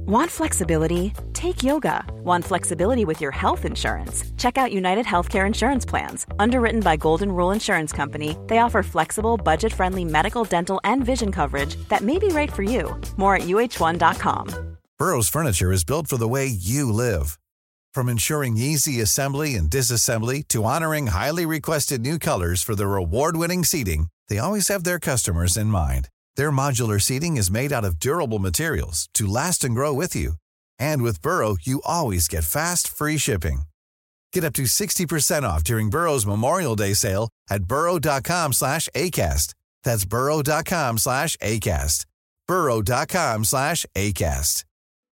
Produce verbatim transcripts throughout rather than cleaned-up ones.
Want flexibility? Take yoga. Want flexibility with your health insurance? Check out United Healthcare Insurance Plans. Underwritten by Golden Rule Insurance Company, they offer flexible, budget-friendly medical, dental, and vision coverage that may be right for you. More at U H one dot com. Burrow's furniture is built for the way you live. From ensuring easy assembly and disassembly to honoring highly requested new colors for their award-winning seating, they always have their customers in mind. Their modular seating is made out of durable materials to last and grow with you. And with Burrow, you always get fast, free shipping. Get up to sixty percent off during Burrow's Memorial Day sale at burrow.com slash ACAST. That's burrow.com slash ACAST. burrow.com slash ACAST.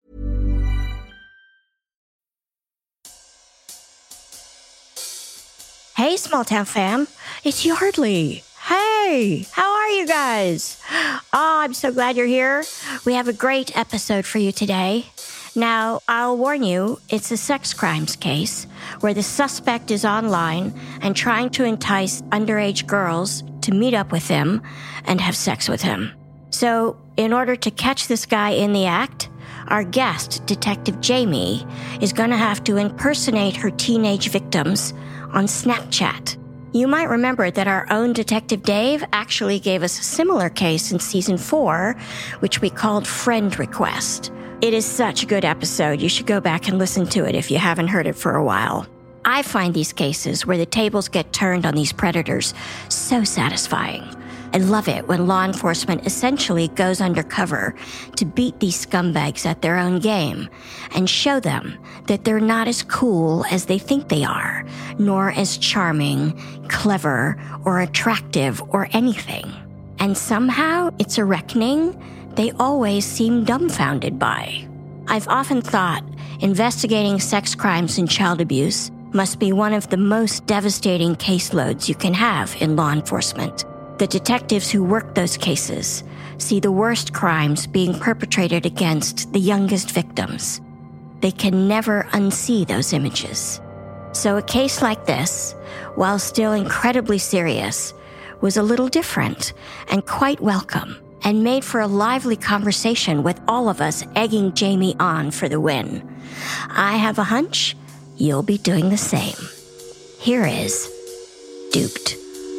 Hey, Small Town fam, it's Yardley. Hey, how are you guys? Oh, I'm so glad you're here. We have a great episode for you today. Now, I'll warn you, it's a sex crimes case where the suspect is online and trying to entice underage girls to meet up with him and have sex with him. So, in order to catch this guy in the act, our guest, Detective Jamie, is going to have to impersonate her teenage victims on Snapchat. You might remember that our own Detective Dave actually gave us a similar case in season four, which we called Friend Request. It is such a good episode. You should go back and listen to it if you haven't heard it for a while. I find these cases where the tables get turned on these predators so satisfying. I love it when law enforcement essentially goes undercover to beat these scumbags at their own game and show them that they're not as cool as they think they are, nor as charming, clever, or attractive or anything. And somehow it's a reckoning they always seem dumbfounded by. I've often thought investigating sex crimes and child abuse must be one of the most devastating caseloads you can have in law enforcement. The detectives who work those cases see the worst crimes being perpetrated against the youngest victims. They can never unsee those images. So a case like this, while still incredibly serious, was a little different and quite welcome, and made for a lively conversation with all of us egging Jamie on for the win. I have a hunch you'll be doing the same. Here is Duped.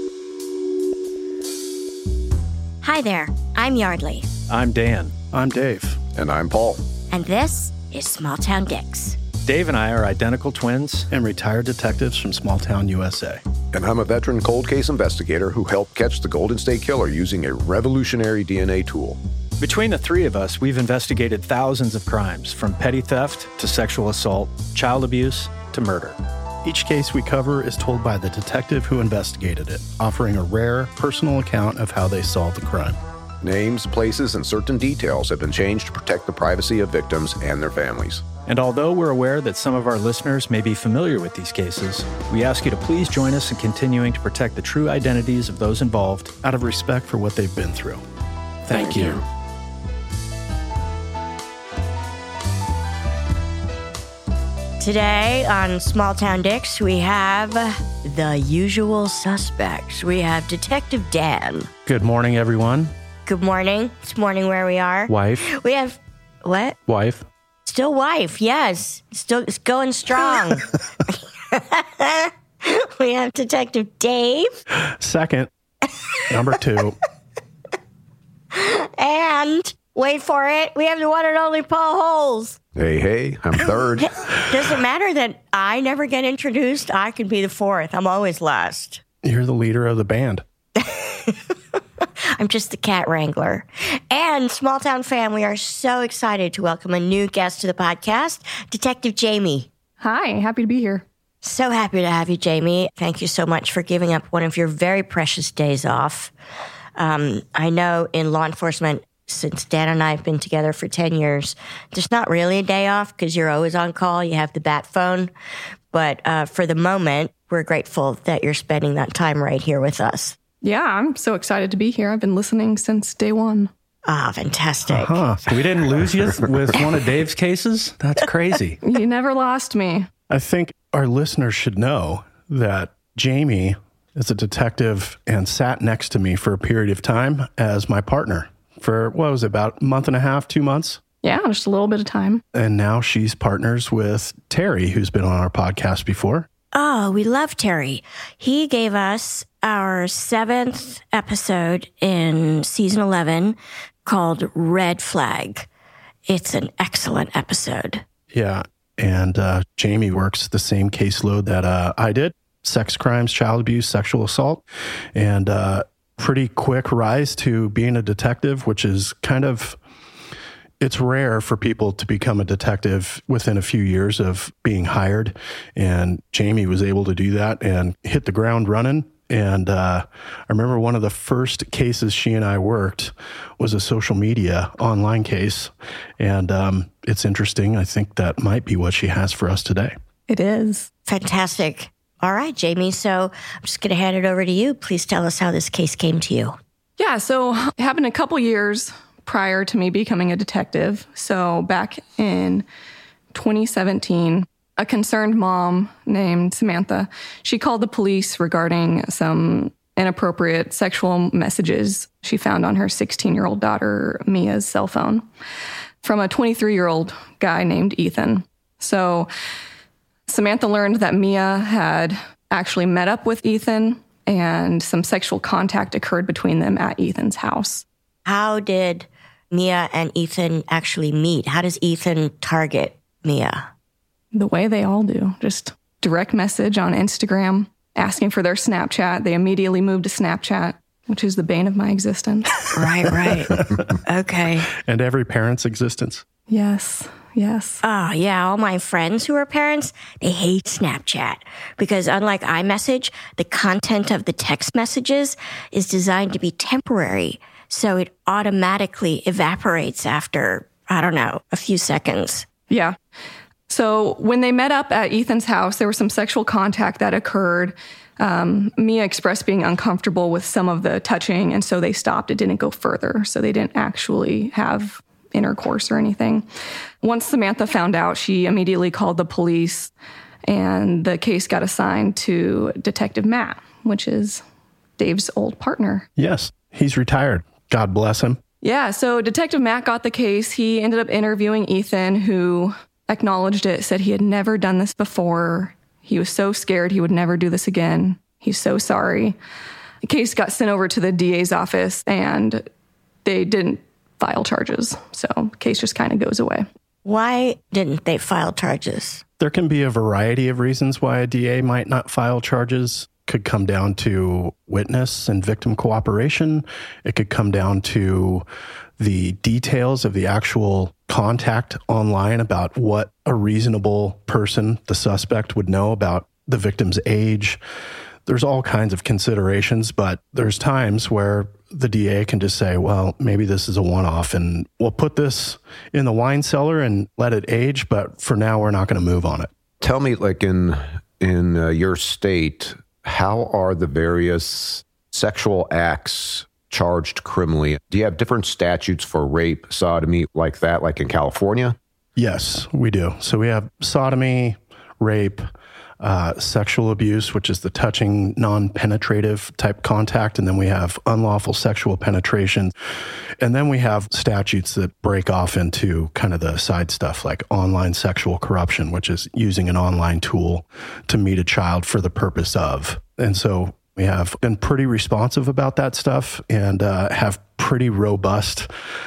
Hi there, I'm Yardley. I'm Dan. I'm Dave. And I'm Paul. And this is Small Town Dicks. Dave and I are identical twins and retired detectives from Small Town U S A. And I'm a veteran cold case investigator who helped catch the Golden State Killer using a revolutionary D N A tool. Between the three of us, we've investigated thousands of crimes, from petty theft to sexual assault, child abuse to murder. Each case we cover is told by the detective who investigated it, offering a rare, personal account of how they solved the crime. Names, places, and certain details have been changed to protect the privacy of victims and their families. And although we're aware that some of our listeners may be familiar with these cases, we ask you to please join us in continuing to protect the true identities of those involved out of respect for what they've been through. Thank, Thank you. you. Today on Small Town Dicks, we have the usual suspects. We have Detective Dan. Good morning, everyone. Good morning. It's morning where we are. Wife. We have, what? Wife. Still wife, yes. Still it's going strong. We have Detective Dave. Second. Number two. And, wait for it, we have the one and only Paul Holes. Hey, hey, I'm third. Does it matter that I never get introduced? I can be the fourth. I'm always last. You're the leader of the band. I'm just the cat wrangler. And Small Town fam, we are so excited to welcome a new guest to the podcast, Detective Jamie. Hi, happy to be here. So happy to have you, Jamie. Thank you so much for giving up one of your very precious days off. Um, I know in law enforcement, since Dan and I have been together for ten years, there's not really a day off because you're always on call. You have the bat phone. But uh, for the moment, we're grateful that you're spending that time right here with us. Yeah, I'm so excited to be here. I've been listening since day one. Ah, oh, fantastic. Uh-huh. We didn't lose you with one of Dave's cases? That's crazy. You never lost me. I think our listeners should know that Jamie is a detective and sat next to me for a period of time as my partner for, what was it, about a month and a half, two months? Yeah, just a little bit of time. And now she's partners with Terry, who's been on our podcast before. Oh, we love Terry. He gave us our seventh episode in season eleven called Red Flag. It's an excellent episode. Yeah. And uh, Jamie works the same caseload that uh, I did. Sex crimes, child abuse, sexual assault, and uh, pretty quick rise to being a detective, which is kind of, it's rare for people to become a detective within a few years of being hired. And Jamie was able to do that and hit the ground running. And uh, I remember one of the first cases she and I worked was a social media online case. And um, it's interesting. I think that might be what she has for us today. It is. Fantastic. All right, Jamie. So I'm just going to hand it over to you. Please tell us how this case came to you. Yeah, so it happened a couple years prior to me becoming a detective. So back in twenty seventeen, a concerned mom named Samantha, she called the police regarding some inappropriate sexual messages she found on her sixteen-year-old daughter, Mia's cell phone from a twenty-three-year-old guy named Ethan. So Samantha learned that Mia had actually met up with Ethan and some sexual contact occurred between them at Ethan's house. How did Mia and Ethan actually meet? How does Ethan target Mia? The way they all do. Just direct message on Instagram, asking for their Snapchat. They immediately moved to Snapchat, which is the bane of my existence. Right, right. Okay. And every parent's existence. Yes, yes. Oh, yeah. All my friends who are parents, they hate Snapchat because unlike iMessage, the content of the text messages is designed to be temporary. So it automatically evaporates after, I don't know, a few seconds. Yeah. So when they met up at Ethan's house, there was some sexual contact that occurred. Um, Mia expressed being uncomfortable with some of the touching, and so they stopped. It didn't go further, so they didn't actually have intercourse or anything. Once Samantha found out, she immediately called the police, and the case got assigned to Detective Matt, which is Dave's old partner. Yes, he's retired. God bless him. Yeah, so Detective Matt got the case. He ended up interviewing Ethan, who acknowledged it, said he had never done this before. He was so scared he would never do this again. He's so sorry. The case got sent over to the D A's office, and they didn't file charges. So the case just kind of goes away. Why didn't they file charges? There can be a variety of reasons why a D A might not file charges. Could come down to witness and victim cooperation. It could come down to the details of the actual contact online about what a reasonable person, the suspect, would know about the victim's age. There's all kinds of considerations, but there's times where the D A can just say, well, maybe this is a one-off and we'll put this in the wine cellar and let it age, but for now we're not going to move on it. Tell me, like in in uh, your state, how are the various sexual acts charged criminally? Do you have different statutes for rape, sodomy, like that, like in California? Yes, we do. So we have sodomy, rape, uh, sexual abuse, which is the touching, non-penetrative type contact. And then we have unlawful sexual penetration. And then we have statutes that break off into kind of the side stuff like online sexual corruption, which is using an online tool to meet a child for the purpose of. And so we have been pretty responsive about that stuff and uh, have pretty robust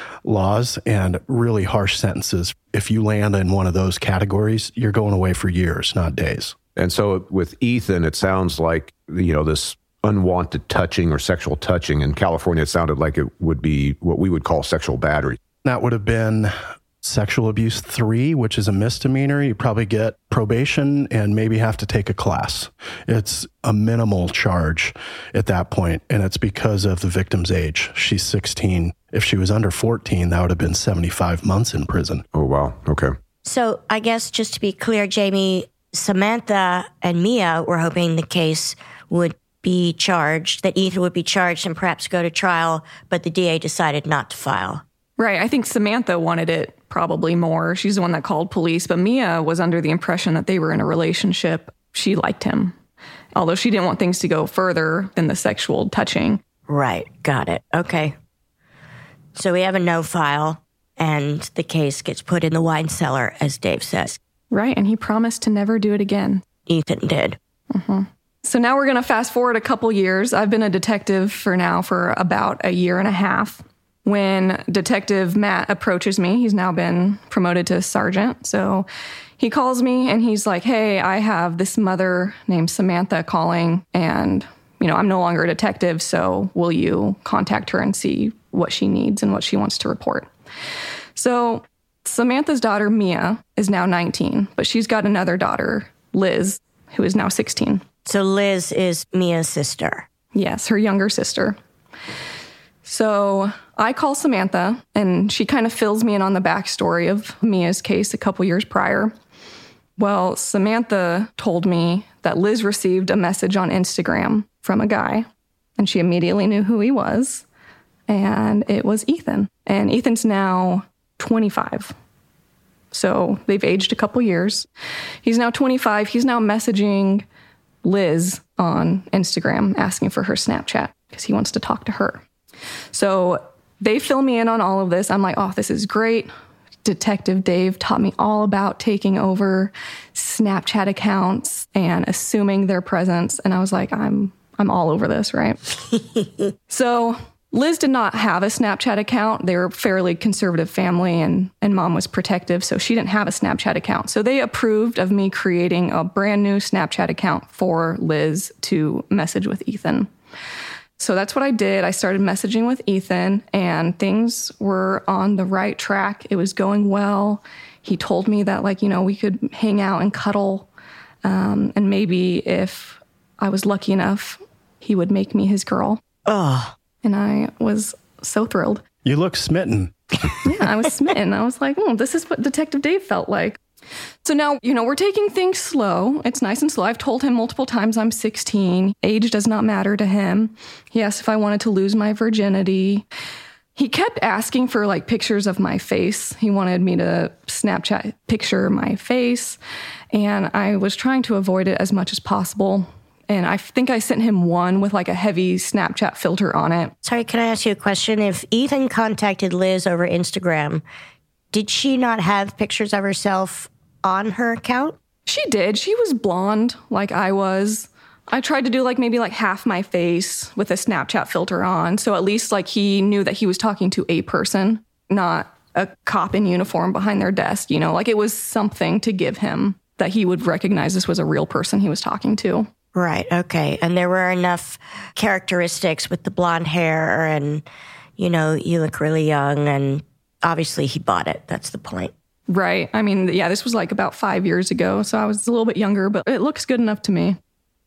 laws and really harsh sentences. If you land in one of those categories, you're going away for years, not days. And so with Ethan, it sounds like, you know, this unwanted touching or sexual touching. In California, it sounded like it would be what we would call sexual battery. That would have been sexual abuse three, which is a misdemeanor. You probably get probation and maybe have to take a class. It's a minimal charge at that point, and it's because of the victim's age. She's sixteen. If she was under fourteen, that would have been seventy-five months in prison. Oh, wow. Okay. So I guess just to be clear, Jamie, Samantha and Mia were hoping the case would be charged, that Ethan would be charged and perhaps go to trial, but the D A decided not to file. Right. I think Samantha wanted it probably more. She's the one that called police, but Mia was under the impression that they were in a relationship. She liked him, although she didn't want things to go further than the sexual touching. Right. Got it. Okay. So we have a no file. and the case gets put in the wine cellar, as Dave says. Right, and he promised to never do it again. Ethan did. Mm-hmm. So now we're going to fast forward a couple years. I've been a detective for now for about a year and a half. When Detective Matt approaches me, he's now been promoted to sergeant. So he calls me and he's like, hey, I have this mother named Samantha calling, and, you know, I'm no longer a detective, so will you contact her and see what she needs and what she wants to report? So Samantha's daughter, Mia, is now nineteen, but she's got another daughter, Liz, who is now sixteen. So Liz is Mia's sister. Yes, her younger sister. So I call Samantha, and she kind of fills me in on the backstory of Mia's case a couple years prior. Well, Samantha told me that Liz received a message on Instagram from a guy, and she immediately knew who he was, and it was Ethan. And Ethan's now twenty-five. So they've aged a couple years. He's now twenty-five. He's now messaging Liz on Instagram asking for her Snapchat because he wants to talk to her. So they fill me in on all of this. I'm like, oh, this is great. Detective Dave taught me all about taking over Snapchat accounts and assuming their presence. And I was like, I'm I'm all over this, right? So Liz did not have a Snapchat account. They were a fairly conservative family, and, and mom was protective, so she didn't have a Snapchat account. So they approved of me creating a brand new Snapchat account for Liz to message with Ethan. So that's what I did. I started messaging with Ethan, and things were on the right track. It was going well. He told me that, like, you know, we could hang out and cuddle, um, and maybe if I was lucky enough, he would make me his girl. Oh. And I was so thrilled. You look smitten. Yeah, I was smitten. I was like, oh, this is what Detective Dave felt like. So now, you know, we're taking things slow. It's nice and slow. I've told him multiple times I'm sixteen. Age does not matter to him. He asked if I wanted to lose my virginity. He kept asking for, like, pictures of my face. He wanted me to Snapchat picture my face. And I was trying to avoid it as much as possible. And I think I sent him one with, like, a heavy Snapchat filter on it. Sorry, can I ask you a question? If Ethan contacted Liz over Instagram, did she not have pictures of herself on her account? She did. She was blonde like I was. I tried to do, like, maybe like half my face with a Snapchat filter on. So at least, like, he knew that he was talking to a person, not a cop in uniform behind their desk. You know, like, it was something to give him that he would recognize this was a real person he was talking to. Right. Okay. And there were enough characteristics with the blonde hair and, you know, you look really young, and obviously he bought it. That's the point. Right. I mean, yeah, this was like about five years ago, so I was a little bit younger, but it looks good enough to me.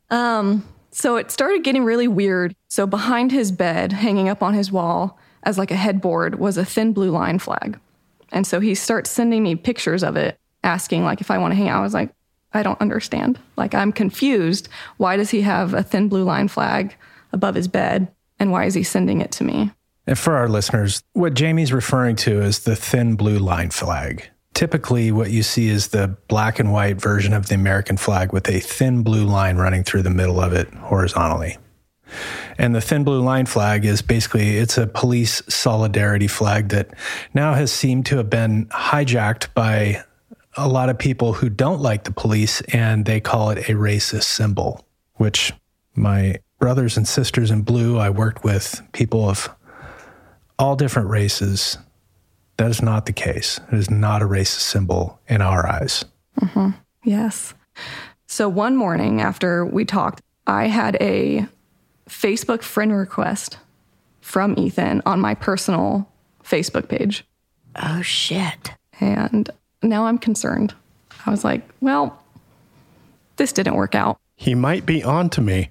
Um, so it started getting really weird. So behind his bed, hanging up on his wall as like a headboard, was a thin blue line flag. And so he starts sending me pictures of it, asking like if I want to hang out. I was like, I don't understand. Like, I'm confused. Why does he have a thin blue line flag above his bed? And why is he sending it to me? And for our listeners, what Jamie's referring to is the thin blue line flag. Typically, what you see is the black and white version of the American flag with a thin blue line running through the middle of it horizontally. And the thin blue line flag is basically, it's a police solidarity flag that now has seemed to have been hijacked by a lot of people who don't like the police, and they call it a racist symbol, which my brothers and sisters in blue, I worked with people of all different races. That is not the case. It is not a racist symbol in our eyes. Mm-hmm. Yes. So one morning after we talked, I had a Facebook friend request from Ethan on my personal Facebook page. Oh, shit. And now I'm concerned. I was like, well, this didn't work out. He might be on to me.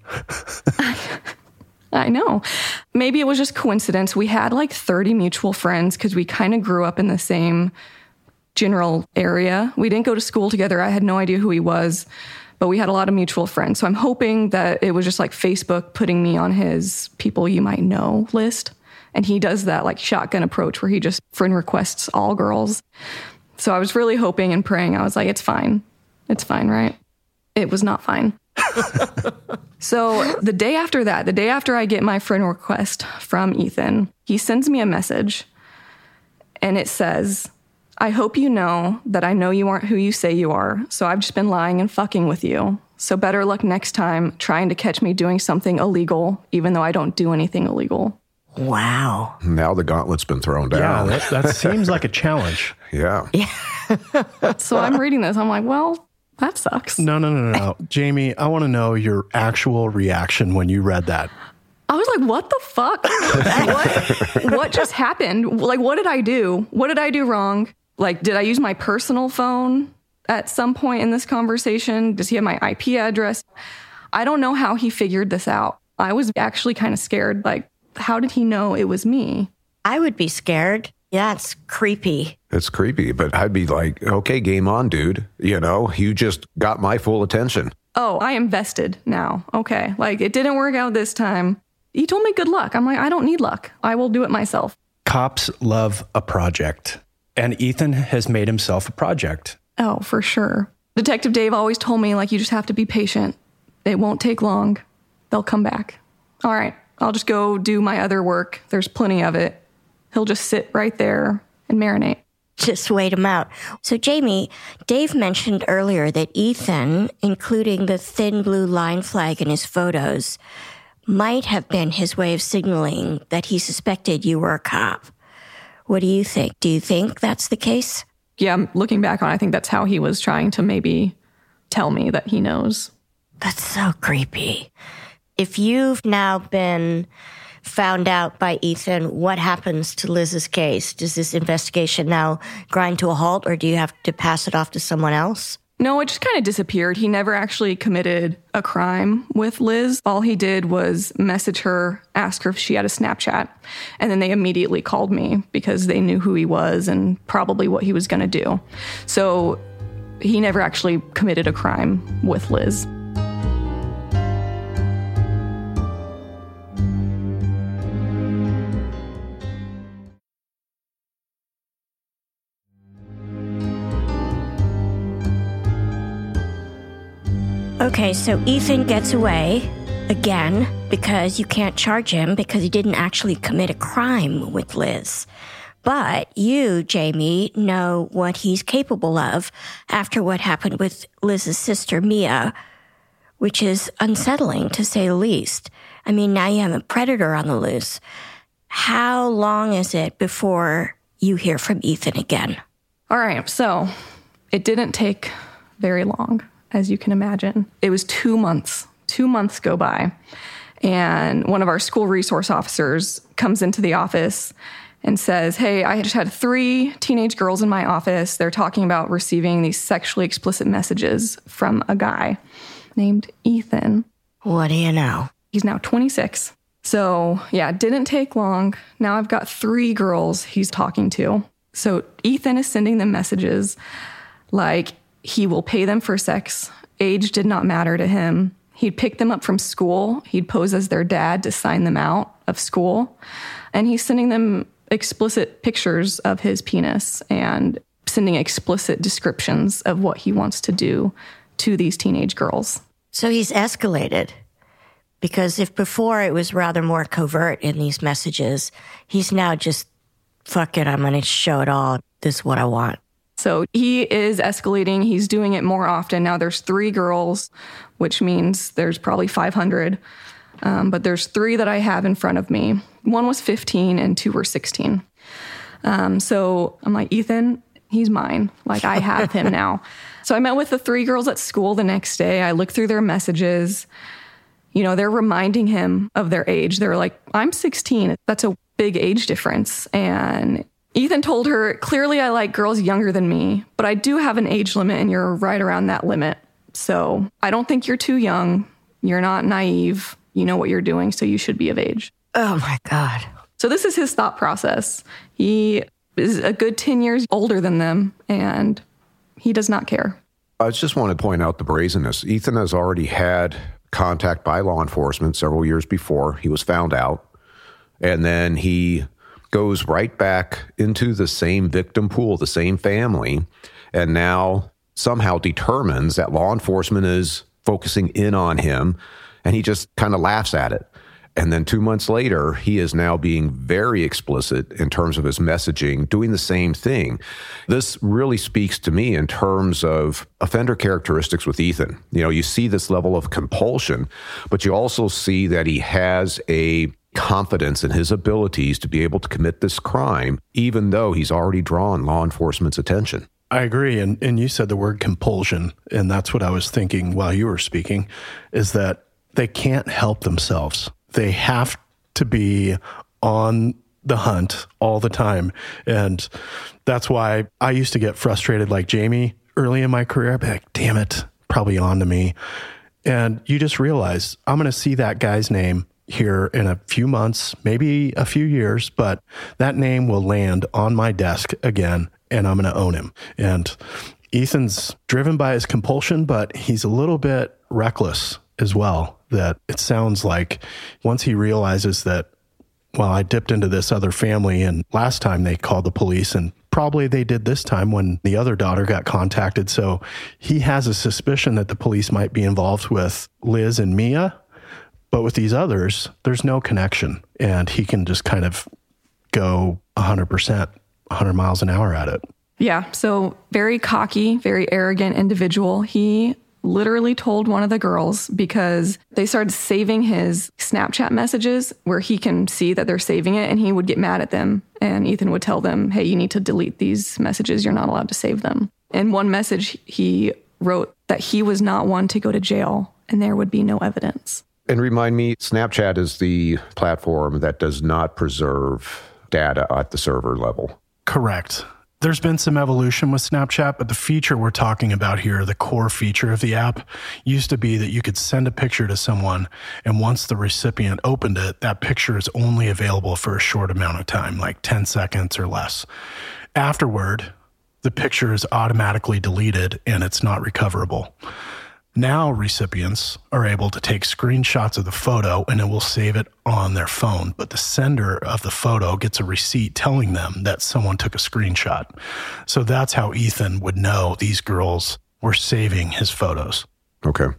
I know. Maybe it was just coincidence. We had like thirty mutual friends because we kind of grew up in the same general area. We didn't go to school together. I had no idea who he was, but we had a lot of mutual friends. So I'm hoping that it was just like Facebook putting me on his people you might know list. And he does that like shotgun approach where he just friend requests all girls. So I was really hoping and praying. I was like, it's fine. It's fine, right? It was not fine. So the day after that, the day after I get my friend request from Ethan, he sends me a message And it says, I hope you know that I know you aren't who you say you are, so I've just been lying and fucking with you. So better luck next time trying to catch me doing something illegal, even though I don't do anything illegal. Wow. Now the gauntlet's been thrown down. Yeah, that, that seems like a challenge. Yeah. Yeah. So I'm reading this. I'm like, well, that sucks. No, no, no, no, no. Jamie, I want to know your actual reaction when you read that. I was like, what the fuck? what, what just happened? Like, what did I do? What did I do wrong? Like, did I use my personal phone at some point in this conversation? Does he have my I P address? I don't know how he figured this out. I was actually kind of scared. Like, how did he know it was me? I would be scared. That's creepy. It's creepy, but I'd be like, okay, game on, dude. You know, you just got my full attention. Oh, I am vested now. Okay. Like, it didn't work out this time. He told me good luck. I'm like, I don't need luck. I will do it myself. Cops love a project, and Ethan has made himself a project. Oh, for sure. Detective Dave always told me, like, you just have to be patient. It won't take long. They'll come back. All right, I'll just go do my other work. There's plenty of it. He'll just sit right there and marinate. Just wait him out. So, Jamie, Dave mentioned earlier that Ethan, including the thin blue line flag in his photos, might have been his way of signaling that he suspected you were a cop. What do you think? Do you think that's the case? Yeah, looking back on it, I think that's how he was trying to maybe tell me that he knows. That's so creepy. If you've now been found out by Ethan, what happens to Liz's case? Does this investigation now grind to a halt, or do you have to pass it off to someone else? No, it just kind of disappeared. He never actually committed a crime with Liz. All he did was message her, ask her if she had a Snapchat. And then they immediately called me because they knew who he was and probably what he was going to do. So he never actually committed a crime with Liz. Okay, so Ethan gets away again because you can't charge him because he didn't actually commit a crime with Liz. But you, Jamie, know what he's capable of after what happened with Liz's sister, Mia, which is unsettling to say the least. I mean, now you have a predator on the loose. How long is it before you hear from Ethan again? All right, so it didn't take very long. As you can imagine. It was two months. Two months go by. And one of our school resource officers comes into the office and says, hey, I just had three teenage girls in my office. They're talking about receiving these sexually explicit messages from a guy named Ethan. What do you know? He's now twenty-six. So, yeah, it didn't take long. Now I've got three girls he's talking to. So Ethan is sending them messages like, he will pay them for sex. Age did not matter to him. He'd pick them up from school. He'd pose as their dad to sign them out of school. And he's sending them explicit pictures of his penis and sending explicit descriptions of what he wants to do to these teenage girls. So he's escalated. Because if before it was rather more covert in these messages, he's now just, fuck it, I'm going to show it all. This is what I want. So he is escalating. He's doing it more often. Now there's three girls, which means there's probably five hundred. Um, but there's three that I have in front of me. One was fifteen and two were sixteen. Um, so I'm like, Ethan, he's mine. Like, I have him now. So I met with the three girls at school the next day. I looked through their messages. You know, they're reminding him of their age. They're like, I'm sixteen. That's a big age difference. And Ethan told her, clearly I like girls younger than me, but I do have an age limit and you're right around that limit. So I don't think you're too young. You're not naive. You know what you're doing, so you should be of age. Oh my God. So this is his thought process. He is a good ten years older than them, and he does not care. I just want to point out the brazenness. Ethan has already had contact by law enforcement several years before he was found out. And then he goes right back into the same victim pool, the same family, and now somehow determines that law enforcement is focusing in on him, and he just kind of laughs at it. And then two months later, he is now being very explicit in terms of his messaging, doing the same thing. This really speaks to me in terms of offender characteristics with Ethan. You know, you see this level of compulsion, but you also see that he has a confidence in his abilities to be able to commit this crime, even though he's already drawn law enforcement's attention. I agree. And, and you said the word compulsion, and that's what I was thinking while you were speaking, is that they can't help themselves. They have to be on the hunt all the time. And that's why I used to get frustrated like Jamie early in my career. I'd be like, damn it, probably on to me. And you just realize I'm going to see that guy's name here in a few months, maybe a few years, but that name will land on my desk again, and I'm going to own him. And Ethan's driven by his compulsion, but he's a little bit reckless as well. That it sounds like once he realizes that, well, I dipped into this other family, and last time they called the police, and probably they did this time when the other daughter got contacted. So he has a suspicion that the police might be involved with Liz and Mia. But with these others, there's no connection, and he can just kind of go one hundred percent, one hundred miles an hour at it. Yeah, so very cocky, very arrogant individual. He literally told one of the girls, because they started saving his Snapchat messages where he can see that they're saving it, and he would get mad at them. And Ethan would tell them, hey, you need to delete these messages. You're not allowed to save them. In one message, he wrote that he was not one to go to jail, and there would be no evidence. And remind me, Snapchat is the platform that does not preserve data at the server level. Correct. There's been some evolution with Snapchat, but the feature we're talking about here, the core feature of the app, used to be that you could send a picture to someone, and once the recipient opened it, that picture is only available for a short amount of time, like ten seconds or less. Afterward, the picture is automatically deleted and it's not recoverable. Now recipients are able to take screenshots of the photo and it will save it on their phone, but the sender of the photo gets a receipt telling them that someone took a screenshot. So that's how Ethan would know these girls were saving his photos. Okay.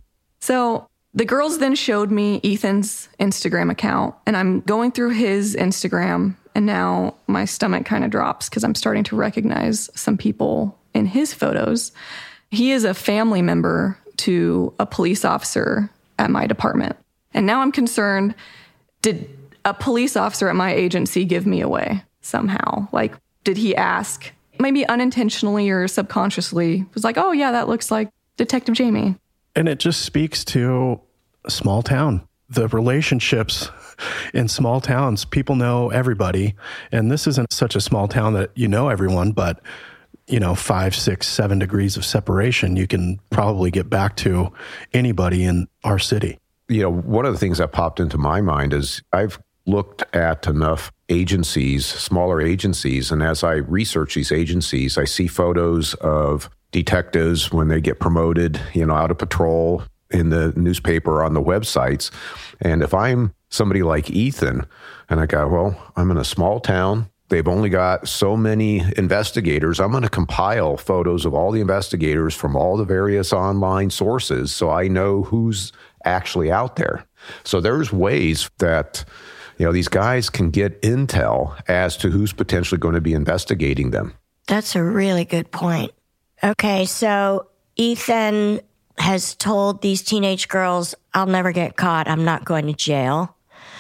So the girls then showed me Ethan's Instagram account, and I'm going through his Instagram, and now my stomach kind of drops because I'm starting to recognize some people in his photos. He is a family member to a police officer at my department. And now I'm concerned, did a police officer at my agency give me away somehow? Like, did he ask, maybe unintentionally or subconsciously, was like, oh yeah, that looks like Detective Jamie. And it just speaks to a small town. The relationships in small towns, people know everybody. And this isn't such a small town that you know everyone, but you know, five, six, seven degrees of separation, you can probably get back to anybody in our city. You know, one of the things that popped into my mind is I've looked at enough agencies, smaller agencies, and as I research these agencies, I see photos of detectives when they get promoted, you know, out of patrol in the newspaper, on the websites. And if I'm somebody like Ethan, and I go, well, I'm in a small town, they've only got so many investigators. I'm going to compile photos of all the investigators from all the various online sources so I know who's actually out there. So there's ways that, you know, these guys can get intel as to who's potentially going to be investigating them. That's a really good point. Okay, so Ethan has told these teenage girls, I'll never get caught. I'm not going to jail.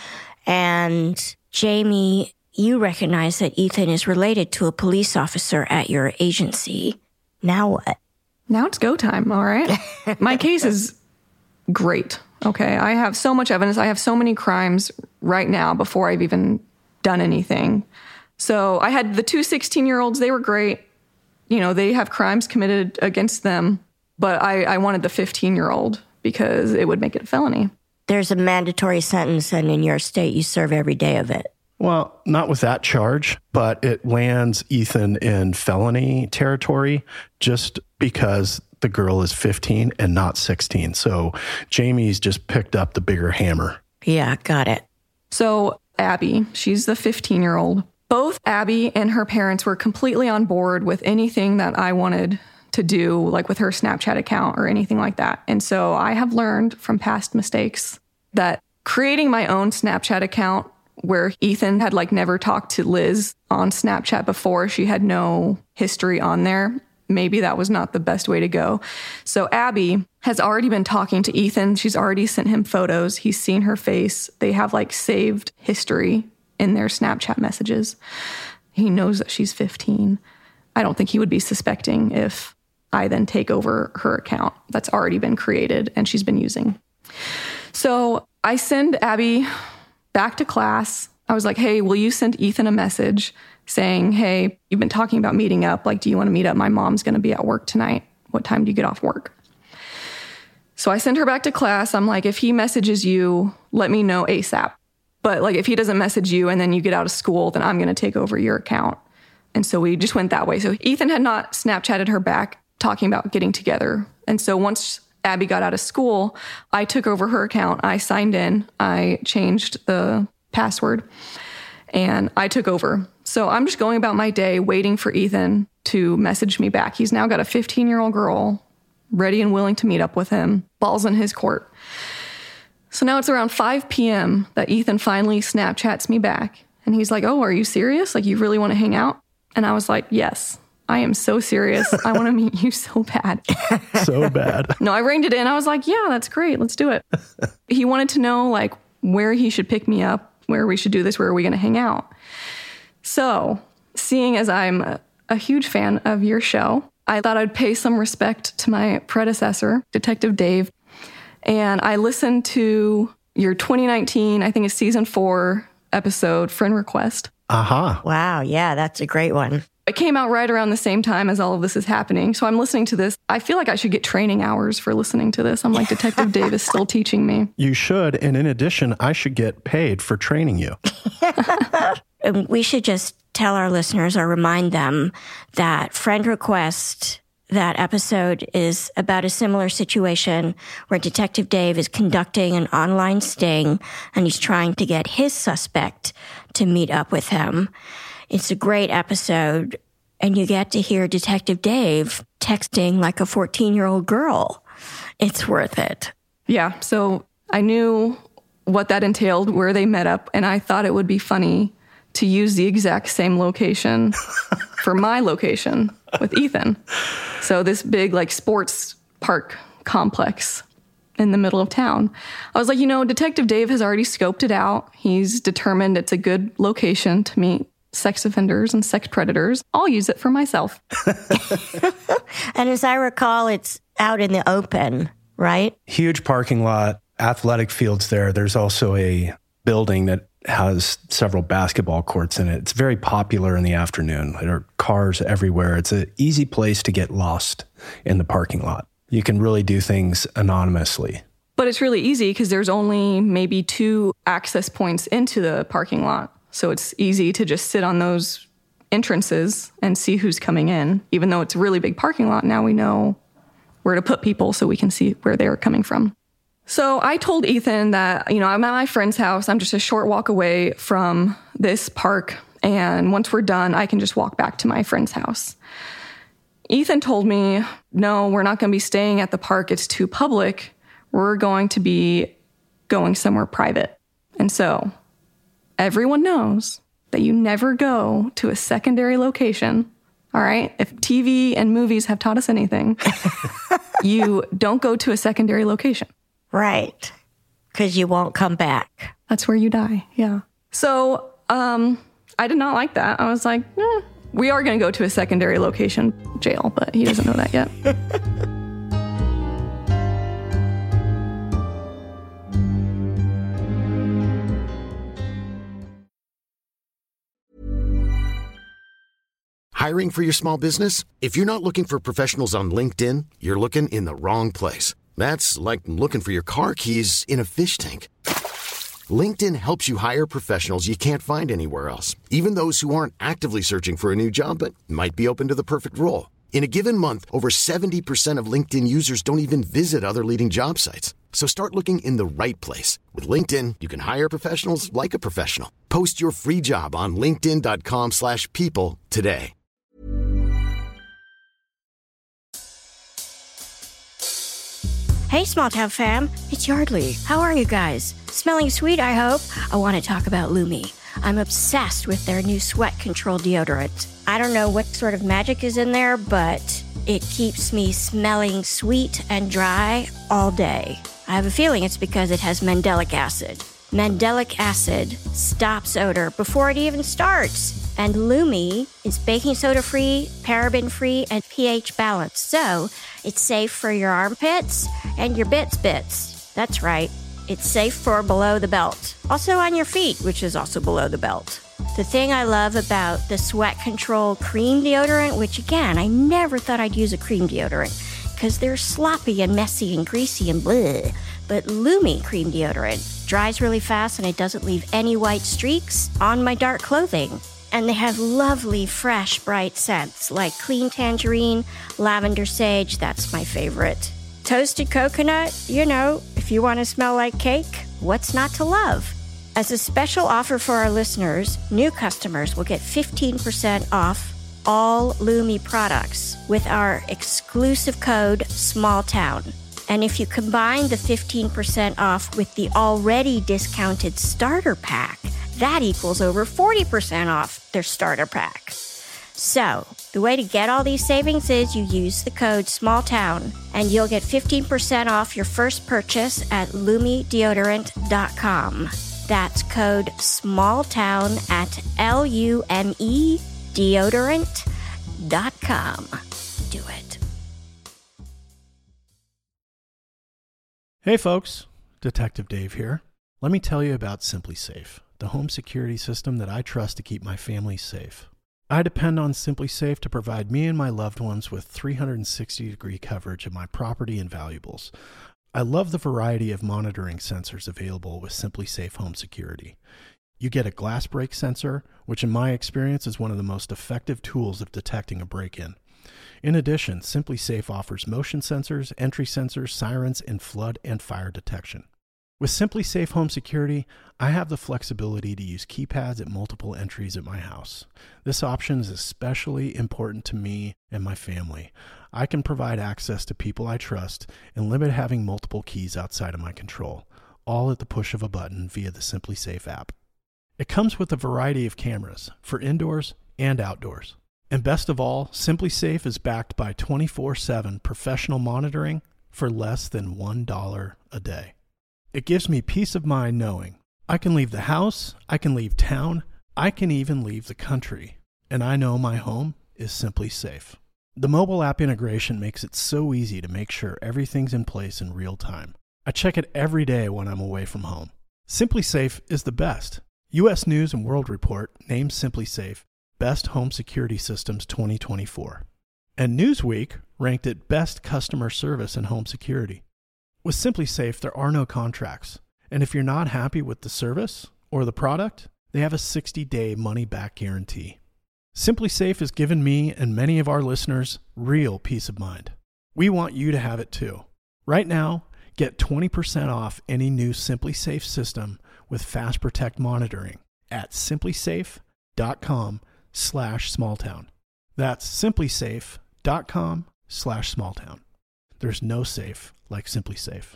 And Jamie, you recognize that Ethan is related to a police officer at your agency. Now what? Now it's go time, all right? My case is great, okay? I have so much evidence. I have so many crimes right now before I've even done anything. So I had the two sixteen-year-olds. They were great. You know, they have crimes committed against them. But I, I wanted the fifteen-year-old because it would make it a felony. There's a mandatory sentence, and in your state, you serve every day of it. Well, not with that charge, but it lands Ethan in felony territory just because the girl is fifteen and not sixteen. So Jamie's just picked up the bigger hammer. Yeah, got it. So Abby, she's the fifteen-year-old. Both Abby and her parents were completely on board with anything that I wanted to do, like with her Snapchat account or anything like that. And so I have learned from past mistakes that creating my own Snapchat account where Ethan had like never talked to Liz on Snapchat before. She had no history on there. Maybe that was not the best way to go. So Abby has already been talking to Ethan. She's already sent him photos. He's seen her face. They have like saved history in their Snapchat messages. He knows that she's fifteen. I don't think he would be suspecting if I then take over her account that's already been created and she's been using. So I send Abby back to class. I was like, hey, will you send Ethan a message saying, hey, you've been talking about meeting up. Like, do you want to meet up? My mom's going to be at work tonight. What time do you get off work? So I send her back to class. I'm like, if he messages you, let me know ASAP. But like, if he doesn't message you and then you get out of school, then I'm going to take over your account. And so we just went that way. So Ethan had not Snapchatted her back talking about getting together. And so once Abby got out of school, I took over her account. I signed in. I changed the password and I took over. So I'm just going about my day waiting for Ethan to message me back. He's now got a fifteen-year-old girl ready and willing to meet up with him. Ball's in his court. So now it's around five p.m. that Ethan finally Snapchats me back. And he's like, oh, are you serious? Like, you really want to hang out? And I was like, yes, I am so serious. I want to meet you so bad. So bad. No, I reined it in. I was like, yeah, that's great. Let's do it. He wanted to know like where he should pick me up, where we should do this, where are we going to hang out? So seeing as I'm a, a huge fan of your show, I thought I'd pay some respect to my predecessor, Detective Dave. And I listened to your twenty nineteen, I think it's season four episode, Friend Request. Aha. Uh-huh. Wow. Yeah, that's a great one. It came out right around the same time as all of this is happening. So I'm listening to this. I feel like I should get training hours for listening to this. I'm like, Detective Dave is still teaching me. You should. And in addition, I should get paid for training you. We should just tell our listeners or remind them that Friend Request, that episode is about a similar situation where Detective Dave is conducting an online sting and he's trying to get his suspect to meet up with him. It's a great episode, and you get to hear Detective Dave texting like a fourteen-year-old girl. It's worth it. Yeah, so I knew what that entailed, where they met up, and I thought it would be funny to use the exact same location for my location with Ethan. So this big like sports park complex in the middle of town. I was like, you know, Detective Dave has already scoped it out. He's determined it's a good location to meet sex offenders and sex predators. I'll use it for myself. And as I recall, it's out in the open, right? Huge parking lot, athletic fields there. There's also a building that has several basketball courts in it. It's very popular in the afternoon. There are cars everywhere. It's an easy place to get lost in the parking lot. You can really do things anonymously. But it's really easy because there's only maybe two access points into the parking lot. So it's easy to just sit on those entrances and see who's coming in. Even though it's a really big parking lot, now we know where to put people so we can see where they're coming from. So I told Ethan that, you know, I'm at my friend's house. I'm just a short walk away from this park. And once we're done, I can just walk back to my friend's house. Ethan told me, no, we're not going to be staying at the park. It's too public. We're going to be going somewhere private. And so everyone knows that you never go to a secondary location, all right? If T V and movies have taught us anything, you don't go to a secondary location. Right, because you won't come back. That's where you die, yeah. So um, I did not like that. I was like, eh, we are going to go to a secondary location, jail, but he doesn't know that yet. Hiring for your small business? If you're not looking for professionals on LinkedIn, you're looking in the wrong place. That's like looking for your car keys in a fish tank. LinkedIn helps you hire professionals you can't find anywhere else, even those who aren't actively searching for a new job but might be open to the perfect role. In a given month, over seventy percent of LinkedIn users don't even visit other leading job sites. So start looking in the right place. With LinkedIn, you can hire professionals like a professional. Post your free job on linkedin.com slash people today. Hey, Small Town fam, it's Yardley. How are you guys? Smelling sweet, I hope. I want to talk about Lumi. I'm obsessed with their new sweat control deodorant. I don't know what sort of magic is in there, but it keeps me smelling sweet and dry all day. I have a feeling it's because it has mandelic acid. Mandelic acid stops odor before it even starts. And Lumi is baking soda free, paraben free, and pH balanced. So it's safe for your armpits and your bits bits. That's right. It's safe for below the belt. Also on your feet, which is also below the belt. The thing I love about the Sweat Control cream deodorant, which again, I never thought I'd use a cream deodorant because they're sloppy and messy and greasy and bleh. But Lumi cream deodorant dries really fast and it doesn't leave any white streaks on my dark clothing. And they have lovely, fresh, bright scents like clean tangerine, lavender sage, that's my favorite. Toasted coconut, you know, if you want to smell like cake, what's not to love? As a special offer for our listeners, new customers will get fifteen percent off all Lumi products with our exclusive code SMALLTOWN. And if you combine the fifteen percent off with the already discounted starter pack, that equals over forty percent off their starter pack. So, the way to get all these savings is you use the code SMALLTOWN and you'll get fifteen percent off your first purchase at lumi deodorant dot com. That's code SMALLTOWN at L U M E deodorant dot com. Do it. Hey folks, Detective Dave here. Let me tell you about SimpliSafe, the home security system that I trust to keep my family safe. I depend on SimpliSafe to provide me and my loved ones with three hundred sixty degree coverage of my property and valuables. I love the variety of monitoring sensors available with SimpliSafe Home Security. You get a glass break sensor, which in my experience is one of the most effective tools of detecting a break-in. In addition, SimpliSafe offers motion sensors, entry sensors, sirens, and flood and fire detection. With SimpliSafe Home Security, I have the flexibility to use keypads at multiple entries at my house. This option is especially important to me and my family. I can provide access to people I trust and limit having multiple keys outside of my control, all at the push of a button via the SimpliSafe app. It comes with a variety of cameras for indoors and outdoors. And best of all, SimpliSafe is backed by twenty-four seven professional monitoring for less than one dollar a day. It gives me peace of mind knowing I can leave the house, I can leave town, I can even leave the country, and I know my home is simply safe. The mobile app integration makes it so easy to make sure everything's in place in real time. I check it every day when I'm away from home. SimpliSafe is the best. U S News and World Report named SimpliSafe Best Home Security Systems twenty twenty-four. And Newsweek ranked it Best Customer Service in Home Security. With SimpliSafe, there are no contracts. And if you're not happy with the service or the product, they have a sixty day money-back guarantee. SimpliSafe has given me and many of our listeners real peace of mind. We want you to have it too. Right now, get twenty percent off any new SimpliSafe system with Fast Protect monitoring at simplisafe.com slash smalltown. That's simplisafe.com slash smalltown. There's no safe like SimpliSafe.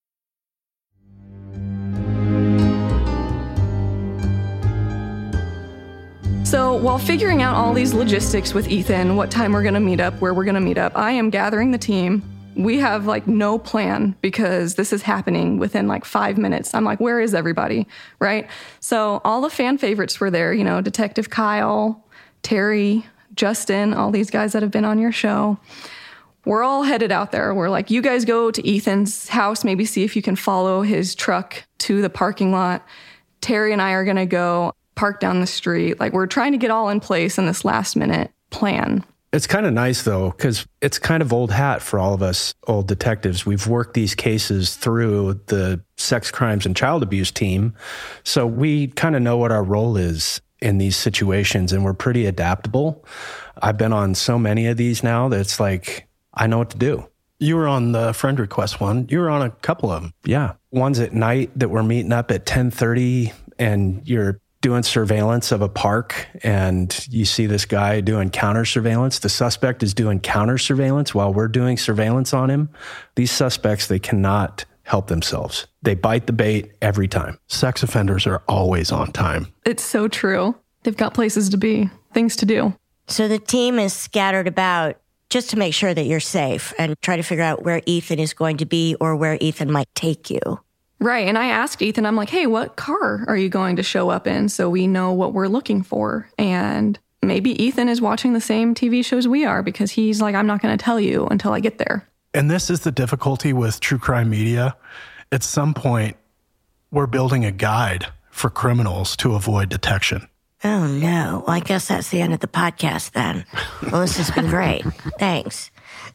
So while figuring out all these logistics with Ethan, what time we're going to meet up, where we're going to meet up, I am gathering the team. We have like no plan because this is happening within like five minutes. I'm like, where is everybody? Right? So all the fan favorites were there, you know, Detective Kyle, Terry, Justin, all these guys that have been on your show. We're all headed out there. We're like, you guys go to Ethan's house, maybe see if you can follow his truck to the parking lot. Terry and I are going to go park down the street. Like, we're trying to get all in place in this last minute plan. It's kind of nice, though, because it's kind of old hat for all of us old detectives. We've worked these cases through the sex crimes and child abuse team. So we kind of know what our role is in these situations, and we're pretty adaptable. I've been on so many of these now that it's like, I know what to do. You were on the friend request one. You were on a couple of them. Yeah. One's at night that we're meeting up at ten thirty and you're doing surveillance of a park and you see this guy doing counter surveillance. The suspect is doing counter surveillance while we're doing surveillance on him. These suspects, they cannot help themselves. They bite the bait every time. Sex offenders are always on time. It's so true. They've got places to be, things to do. So the team is scattered about just to make sure that you're safe and try to figure out where Ethan is going to be or where Ethan might take you. Right. And I asked Ethan, I'm like, hey, what car are you going to show up in so we know what we're looking for? And maybe Ethan is watching the same T V shows we are because he's like, I'm not going to tell you until I get there. And this is the difficulty with true crime media. At some point, we're building a guide for criminals to avoid detection. Oh, no. Well, I guess that's the end of the podcast then. Well, this has been great. Thanks.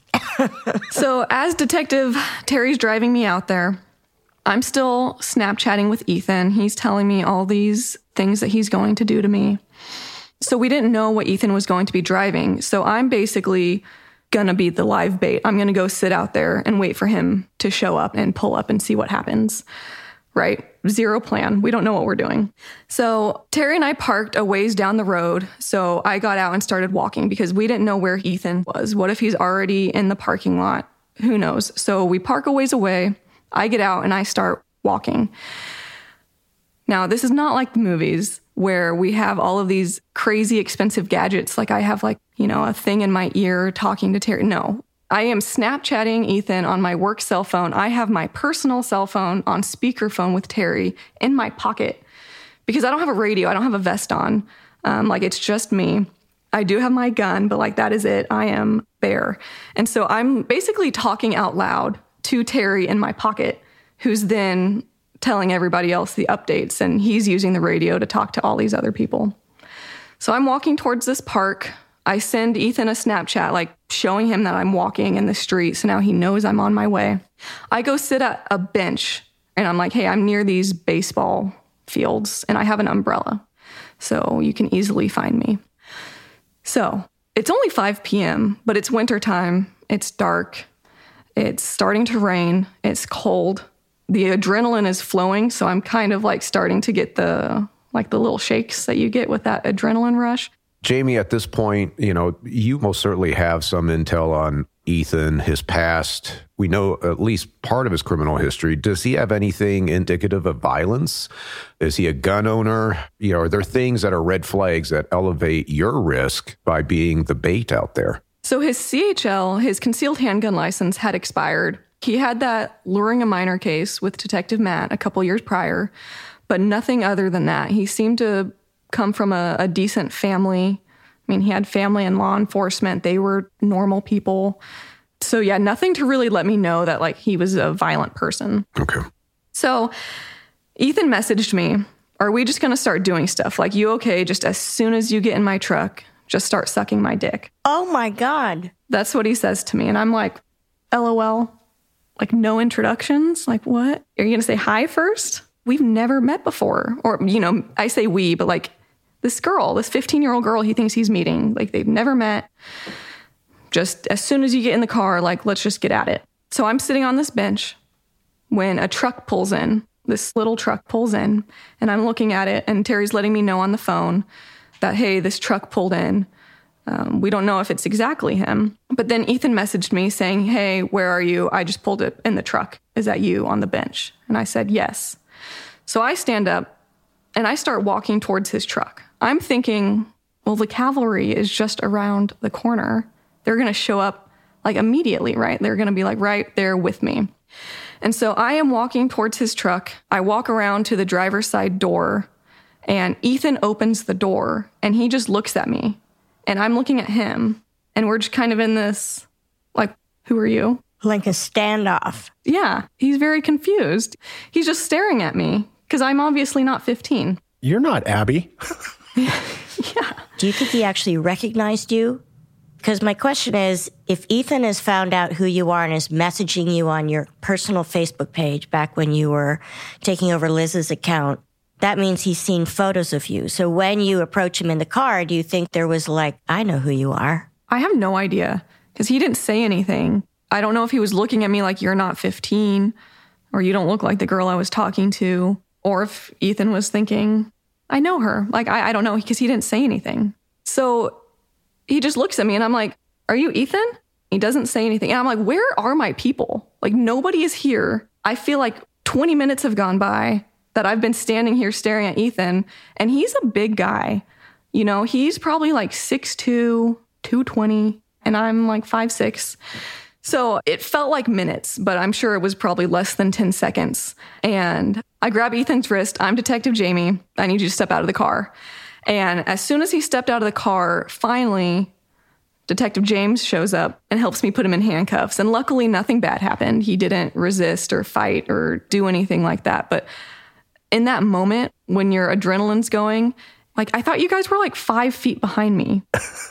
So as Detective Terry's driving me out there, I'm still Snapchatting with Ethan. He's telling me all these things that he's going to do to me. So we didn't know what Ethan was going to be driving. So I'm basically going to be the live bait. I'm going to go sit out there and wait for him to show up and pull up and see what happens. Right? Zero plan. We don't know what we're doing. So Terry and I parked a ways down the road. So I got out and started walking because we didn't know where Ethan was. What if he's already in the parking lot? Who knows? So we park a ways away. I get out and I start walking. Now, this is not like the movies where we have all of these crazy expensive gadgets. Like I have like, you know, a thing in my ear talking to Terry. No. I am Snapchatting Ethan on my work cell phone. I have my personal cell phone on speakerphone with Terry in my pocket because I don't have a radio. I don't have a vest on. Um, like it's just me. I do have my gun, but like that is it. I am there. And so I'm basically talking out loud to Terry in my pocket, who's then telling everybody else the updates. And he's using the radio to talk to all these other people. So I'm walking towards this park. I send Ethan a Snapchat, like showing him that I'm walking in the street. So now he knows I'm on my way. I go sit at a bench and I'm like, hey, I'm near these baseball fields and I have an umbrella. So you can easily find me. So it's only five p.m., but it's wintertime. It's dark. It's starting to rain. It's cold. The adrenaline is flowing. So I'm kind of like starting to get the, like the little shakes that you get with that adrenaline rush. Jamie, at this point, you know, you most certainly have some intel on Ethan, his past. We know at least part of his criminal history. Does he have anything indicative of violence? Is he a gun owner? You know, are there things that are red flags that elevate your risk by being the bait out there? So his C H L, his concealed handgun license, had expired. He had that luring a minor case with Detective Matt a couple years prior, but nothing other than that. He seemed to come from a, a decent family. I mean, he had family in law enforcement. They were normal people. So yeah, nothing to really let me know that like he was a violent person. Okay. So Ethan messaged me, are we just going to start doing stuff? Like, you okay? Just as soon as you get in my truck, just start sucking my dick. Oh my God. That's what he says to me. And I'm like, LOL, like no introductions. Like what? Are you going to say hi first? We've never met before. Or, you know, I say we, but like this girl, this fifteen-year-old girl he thinks he's meeting, like they've never met. Just as soon as you get in the car, like, let's just get at it. So I'm sitting on this bench when a truck pulls in, this little truck pulls in, and I'm looking at it, and Terry's letting me know on the phone that, hey, this truck pulled in. Um, we don't know if it's exactly him. But then Ethan messaged me saying, hey, where are you? I just pulled it in the truck. Is that you on the bench? And I said, yes. So I stand up and I start walking towards his truck. I'm thinking, well, the cavalry is just around the corner. They're going to show up like immediately, right? They're going to be like right there with me. And so I am walking towards his truck. I walk around to the driver's side door and Ethan opens the door and he just looks at me and I'm looking at him and we're just kind of in this, like, who are you? Like a standoff. Yeah. He's very confused. He's just staring at me because I'm obviously not fifteen. You're not Abby. Yeah. Do you think he actually recognized you? Because my question is, if Ethan has found out who you are and is messaging you on your personal Facebook page back when you were taking over Liz's account, that means he's seen photos of you. So when you approach him in the car, do you think there was like, I know who you are? I have no idea because he didn't say anything. I don't know if he was looking at me like you're not fifteen or you don't look like the girl I was talking to, or if Ethan was thinking, I know her. Like, I, I don't know because he didn't say anything. So he just looks at me and I'm like, are you Ethan? He doesn't say anything. And I'm like, where are my people? Like, nobody is here. I feel like twenty minutes have gone by that I've been standing here staring at Ethan, and he's a big guy. You know, he's probably like six two, two twenty, and I'm like five six. So it felt like minutes, but I'm sure it was probably less than ten seconds. And I grab Ethan's wrist. I'm Detective Jamie. I need you to step out of the car. And as soon as he stepped out of the car, finally, Detective James shows up and helps me put him in handcuffs. And luckily, nothing bad happened. He didn't resist or fight or do anything like that. But in that moment, when your adrenaline's going, like, I thought you guys were like five feet behind me,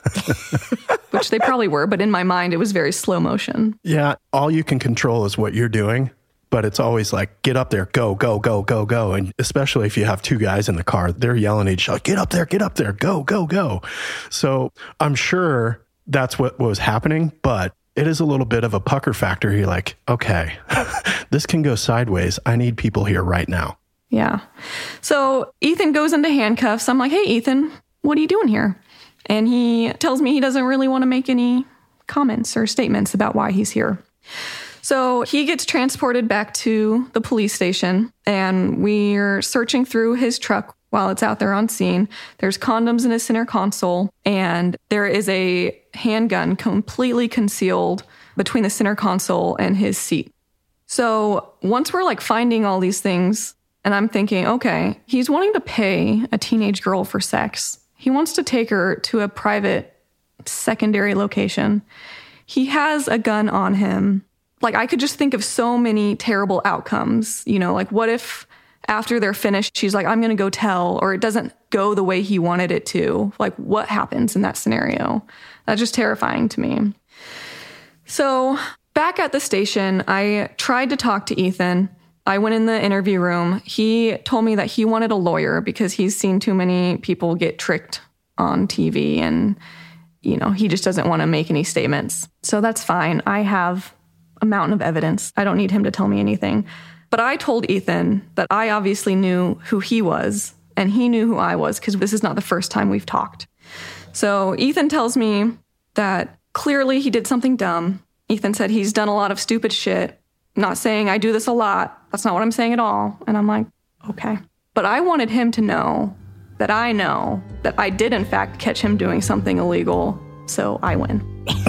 which they probably were. But in my mind, it was very slow motion. Yeah. All you can control is what you're doing. But it's always like, get up there, go, go, go, go, go. And especially if you have two guys in the car, they're yelling at each other, get up there, get up there, go, go, go. So I'm sure that's what was happening, but it is a little bit of a pucker factor. You're like, okay, this can go sideways. I need people here right now. Yeah. So Ethan goes into handcuffs. I'm like, hey, Ethan, what are you doing here? And he tells me he doesn't really want to make any comments or statements about why he's here. So he gets transported back to the police station, and we're searching through his truck while it's out there on scene. There's condoms in his center console, and there is a handgun completely concealed between the center console and his seat. So once we're like finding all these things, and I'm thinking, okay, he's wanting to pay a teenage girl for sex. He wants to take her to a private secondary location. He has a gun on him. Like, I could just think of so many terrible outcomes. You know, like, what if after they're finished, she's like, I'm going to go tell, or it doesn't go the way he wanted it to? Like, what happens in that scenario? That's just terrifying to me. So back at the station, I tried to talk to Ethan. I went in the interview room. He told me that he wanted a lawyer because he's seen too many people get tricked on T V, and, you know, he just doesn't want to make any statements. So that's fine. I have a mountain of evidence. I don't need him to tell me anything. But I told Ethan that I obviously knew who he was, and he knew who I was, because this is not the first time we've talked. So Ethan tells me that clearly he did something dumb. Ethan said he's done a lot of stupid shit. Not saying I do this a lot. That's not what I'm saying at all. And I'm like, okay. But I wanted him to know that I know that I did, in fact, catch him doing something illegal. So I win.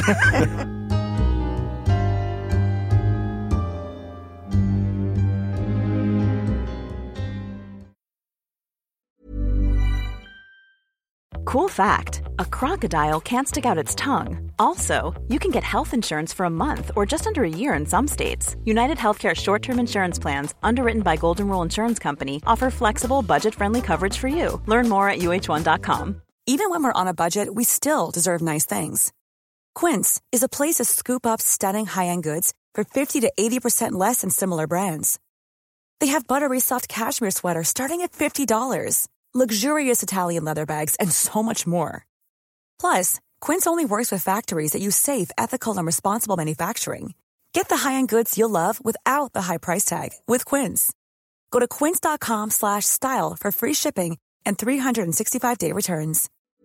Cool fact, a crocodile can't stick out its tongue. Also, you can get health insurance for a month or just under a year in some states. United Healthcare short-term insurance plans, underwritten by Golden Rule Insurance Company, offer flexible, budget-friendly coverage for you. Learn more at U H one dot com. Even when we're on a budget, we still deserve nice things. Quince is a place to scoop up stunning high-end goods for fifty to eighty percent less than similar brands. They have buttery soft cashmere sweaters starting at fifty dollars. Luxurious Italian leather bags, and so much more. Plus, Quince only works with factories that use safe, ethical, and responsible manufacturing. Get the high-end goods you'll love without the high price tag with Quince. Go to quince.com slash style for free shipping and three sixty-five day returns.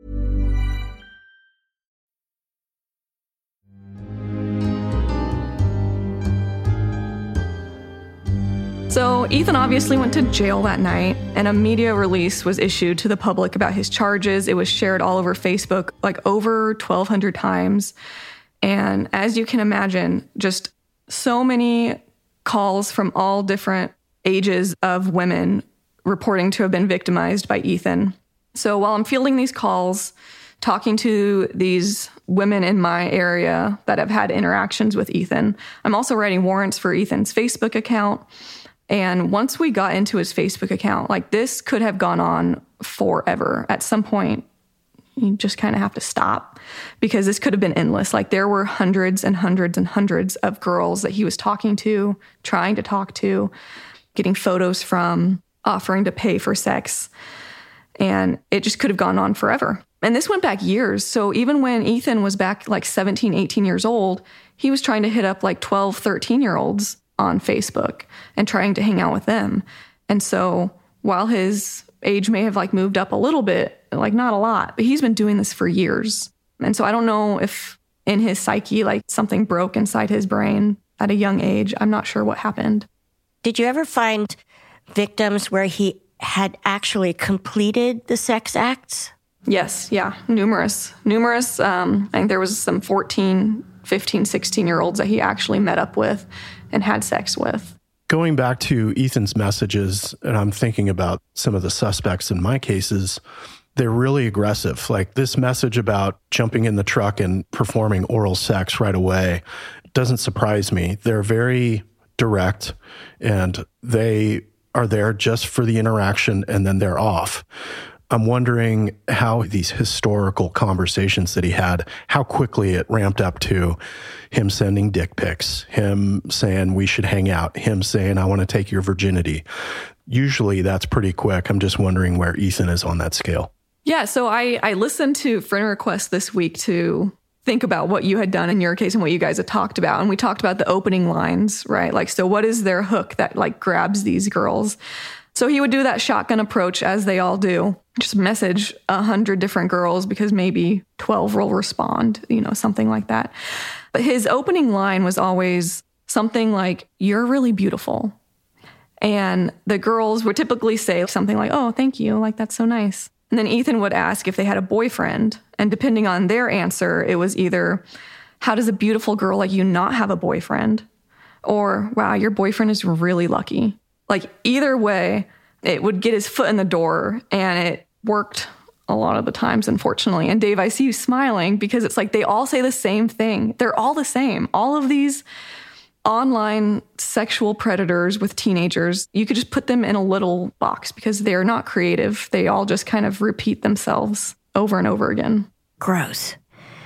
So Ethan obviously went to jail that night, and a media release was issued to the public about his charges. It was shared all over Facebook, like over twelve hundred times. And as you can imagine, just so many calls from all different ages of women reporting to have been victimized by Ethan. So while I'm fielding these calls, talking to these women in my area that have had interactions with Ethan, I'm also writing warrants for Ethan's Facebook account. And once we got into his Facebook account, like, this could have gone on forever. At some point, you just kind of have to stop, because this could have been endless. Like, there were hundreds and hundreds and hundreds of girls that he was talking to, trying to talk to, getting photos from, offering to pay for sex. And it just could have gone on forever. And this went back years. So even when Ethan was back like seventeen, eighteen years old, he was trying to hit up like twelve, thirteen-year-olds on Facebook and trying to hang out with them. And so while his age may have like moved up a little bit, like not a lot, but he's been doing this for years. And so I don't know if in his psyche, like something broke inside his brain at a young age. I'm not sure what happened. Did you ever find victims where he had actually completed the sex acts? Yes, yeah, numerous. Numerous. Um, I think there was some fourteen, fifteen, sixteen-year-olds that he actually met up with and had sex with. Going back to Ethan's messages, and I'm thinking about some of the suspects in my cases, they're really aggressive. Like this message about jumping in the truck and performing oral sex right away doesn't surprise me. They're very direct, and they are there just for the interaction, and then they're off. I'm wondering how these historical conversations that he had, how quickly it ramped up to him sending dick pics, him saying we should hang out, him saying I want to take your virginity. Usually that's pretty quick. I'm just wondering where Ethan is on that scale. Yeah, so I, I listened to Friend Request this week to think about what you had done in your case and what you guys had talked about. And we talked about the opening lines, right? Like, so what is their hook that like grabs these girls? So he would do that shotgun approach as they all do. Just message a hundred different girls because maybe twelve will respond, you know, something like that. But his opening line was always something like, you're really beautiful. And the girls would typically say something like, oh, thank you. Like, that's so nice. And then Ethan would ask if they had a boyfriend. And depending on their answer, it was either, how does a beautiful girl like you not have a boyfriend? Or, wow, your boyfriend is really lucky. Like, either way, it would get his foot in the door, and it worked a lot of the times, unfortunately. And Dave, I see you smiling because it's like they all say the same thing. They're all the same. All of these online sexual predators with teenagers, you could just put them in a little box because they're not creative. They all just kind of repeat themselves over and over again. Gross.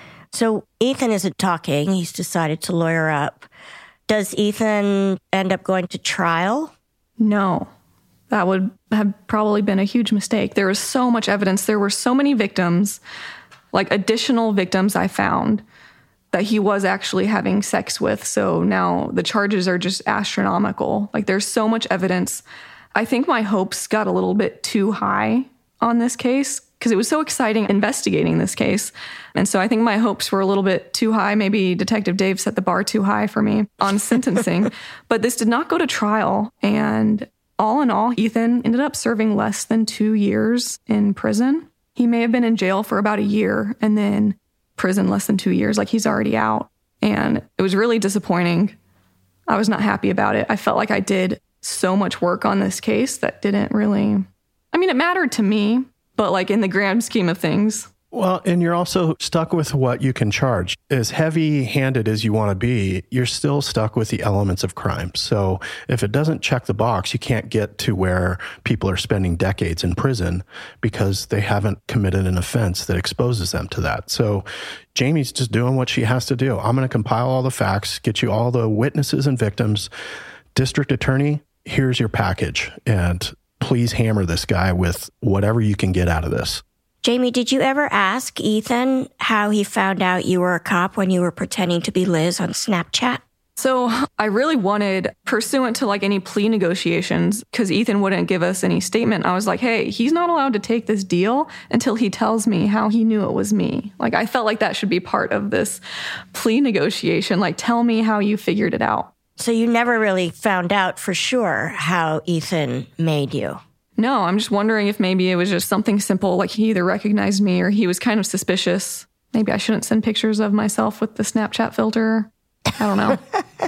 So Ethan isn't talking. He's decided to lawyer up. Does Ethan end up going to trial? No. That would have probably been a huge mistake. There was so much evidence. There were so many victims, like additional victims I found, that he was actually having sex with. So now the charges are just astronomical. Like, there's so much evidence. I think my hopes got a little bit too high on this case because it was so exciting investigating this case. And so I think my hopes were a little bit too high. Maybe Detective Dave set the bar too high for me on sentencing. But this did not go to trial. And all in all, Ethan ended up serving less than two years in prison. He may have been in jail for about a year and then prison less than two years, like he's already out. And it was really disappointing. I was not happy about it. I felt like I did so much work on this case that didn't really, I mean, it mattered to me, but like in the grand scheme of things. Well, and you're also stuck with what you can charge. As heavy-handed as you want to be, you're still stuck with the elements of crime. So if it doesn't check the box, you can't get to where people are spending decades in prison because they haven't committed an offense that exposes them to that. So Jamie's just doing what she has to do. I'm going to compile all the facts, get you all the witnesses and victims. District Attorney, here's your package. And please hammer this guy with whatever you can get out of this. Jamie, did you ever ask Ethan how he found out you were a cop when you were pretending to be Liz on Snapchat? So I really wanted, pursuant to like any plea negotiations, because Ethan wouldn't give us any statement, I was like, hey, he's not allowed to take this deal until he tells me how he knew it was me. Like, I felt like that should be part of this plea negotiation. Like, tell me how you figured it out. So you never really found out for sure how Ethan made you? No, I'm just wondering if maybe it was just something simple, like he either recognized me or he was kind of suspicious. Maybe I shouldn't send pictures of myself with the Snapchat filter. I don't know.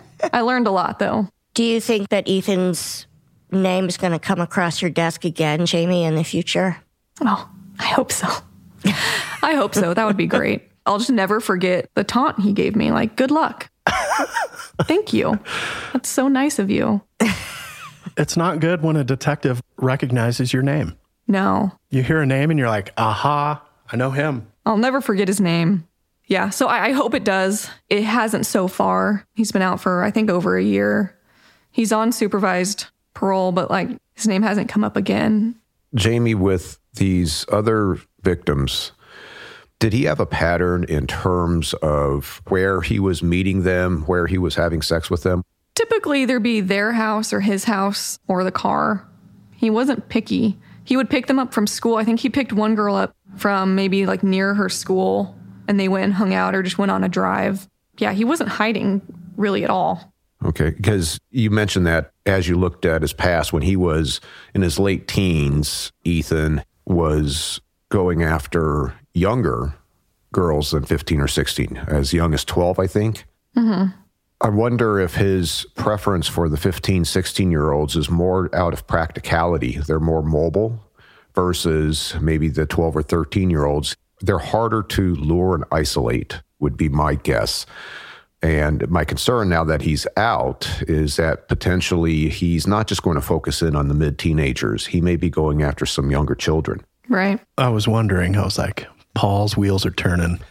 I learned a lot, though. Do you think that Ethan's name is going to come across your desk again, Jamie, in the future? Oh, I hope so. I hope so. That would be great. I'll just never forget the taunt he gave me, like, good luck. Thank you. That's so nice of you. It's not good when a detective recognizes your name. No. You hear a name and you're like, aha, I know him. I'll never forget his name. Yeah, so I, I hope it does. It hasn't so far. He's been out for, I think, over a year. He's on supervised parole, but like his name hasn't come up again. Jamie, with these other victims, did he have a pattern in terms of where he was meeting them, where he was having sex with them? Typically, there'd be their house or his house or the car. He wasn't picky. He would pick them up from school. I think he picked one girl up from maybe like near her school, and they went and hung out or just went on a drive. Yeah, he wasn't hiding really at all. Okay, because you mentioned that as you looked at his past, when he was in his late teens, Ethan was going after younger girls than fifteen or sixteen, as young as twelve, I think. Mm-hmm. I wonder if his preference for the fifteen, sixteen-year-olds is more out of practicality. They're more mobile versus maybe the twelve or thirteen-year-olds. They're harder to lure and isolate, would be my guess. And my concern now that he's out is that potentially he's not just going to focus in on the mid-teenagers. He may be going after some younger children. Right. I was wondering, I was like, Paul's wheels are turning.